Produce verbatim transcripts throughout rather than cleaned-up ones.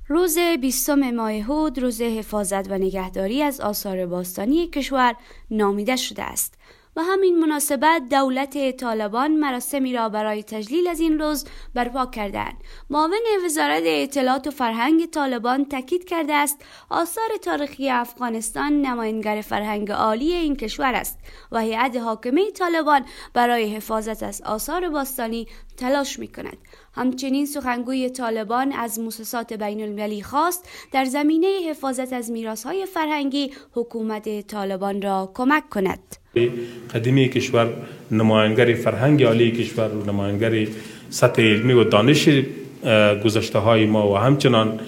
روز بیستم ماه هود روز حفاظت و نگهداری از آثار باستانی کشور نامیده شده است و همین مناسبت دولت طالبان مراسمی را برای تجلیل از این روز برپا کردند. معاون وزارت اطلاعات و فرهنگ طالبان تاکید کرده است آثار تاریخی افغانستان نماینگر فرهنگ عالی این کشور است و هیئت حاکمه طالبان برای حفاظت از آثار باستانی تلاش می‌کند. همچنین سخنگوی طالبان از مؤسسات بین‌المللی خواست در زمینه حفاظت از میراث‌های فرهنگی حکومت طالبان را کمک کند. قدیمی کشور نماینگر فرهنگ عالی کشور و نماینگر سطح علمی و دانش گذشته های ما و همچنان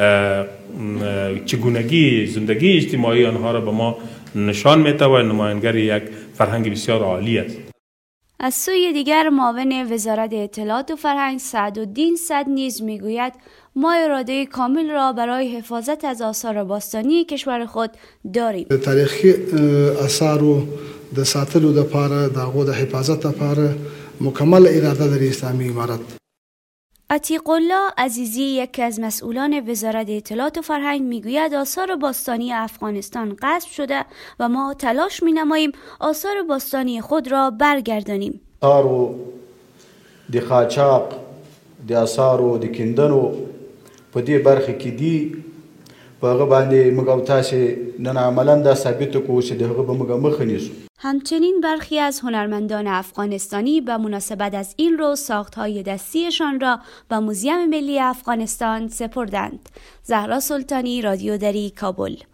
چگونگی زندگی اجتماعی آنها را به ما نشان می‌دهد و نماینگر یک فرهنگ بسیار عالی است. از سوی دیگر معاون وزارت اطلاعات و فرهنگ سعدالدین صد نیز میگوید ما اراده کامل را برای حفاظت از آثار باستانی کشور خود داریم. تاریخي آثارو د ساتلو لپاره د هغو د حفاظت لپاره مکمل اراده لري اسلامي امارت. عتیق الله عزیزی یکی از مسئولان وزارت اطلاعات و فرهنگ میگوید آثار باستانی افغانستان غصب شده و ما تلاش می‌نماییم آثار باستانی خود را برگردانیم. آثارو د قاچاق د آثارو د کیندنو په دې برخه کې دي په هغه باندې موږ او تاسې نن عملاً دا ثابت کوو چې د هغه به موږ مخه نیسو. همچنین برخی از هنرمندان افغانستانی به مناسبت از این روز ساختهای دستیشان را به موزیم ملی افغانستان سپردند. زهرا سلطانی، رادیو دری، کابل.